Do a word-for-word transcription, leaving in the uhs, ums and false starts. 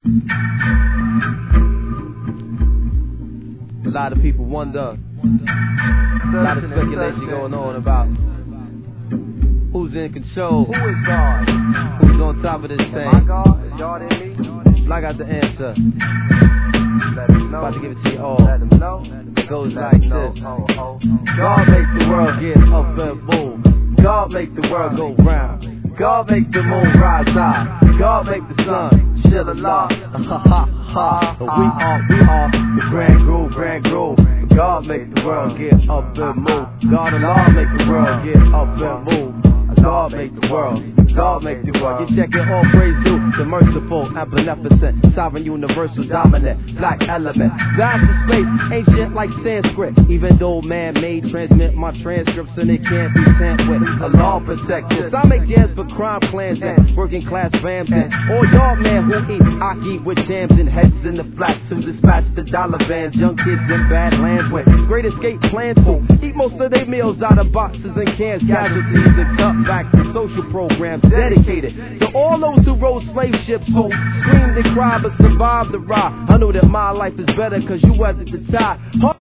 A lot of people wonder, a lot of speculation going on about who's in control, Who is God? who's on top of this Am I thing. God? Is God in me? I got the answer. Let them know. About to give it to you all. Let them know. It goes Let like them know. this. Oh, oh. God make the world get up and move. God make the world go round. God make the moon rise high. God make the sun chill along. Ha ha ha. But we are, we are the grand groove, grand groove. God make the world get up and move. God alone make the world get up and move. God make the world, God make the world. You check it, all praise due, the merciful and beneficent, sovereign, universal, dominant, black element. Vast of space, ancient like Sanskrit. Even though man made transmit my transcripts and it can't be tamped with. A law protections. I make jams for crime plans and working class fams and all y'all man who eat aki with jams and heads in the flats who dispatch the dollar vans. Young kids in bad lands with great escape plans to eat most of their meals out of boxes and cans. Casualties and cutbacks. Back to social programs dedicated to all those who rode slave ships who screamed and cried but survived the ride. I know that my life is better cause you weathered the tide.